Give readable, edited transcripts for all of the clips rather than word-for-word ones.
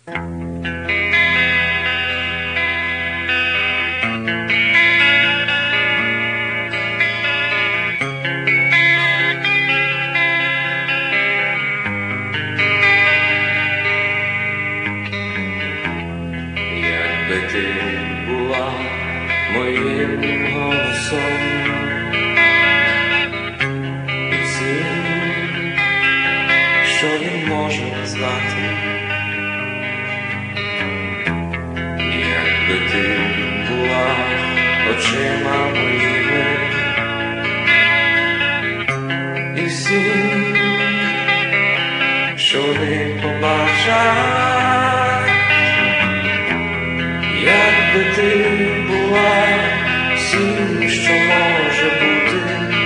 Якби ти була моїм голосом і всім, що він може назвати, якби ти була очима моїми і всім, що вони побачать, якби ти була всім, що може бути,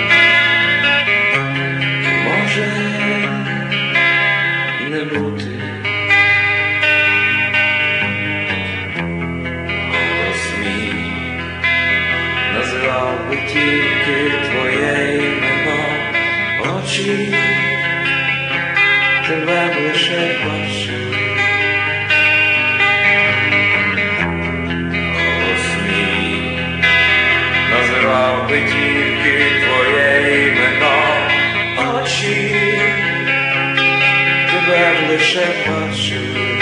може не бути. Голос мій називав би тільки твоє імено, очі тебе б лише бачили. Називав би тільки твоє імено, очі тебе б лише бачили.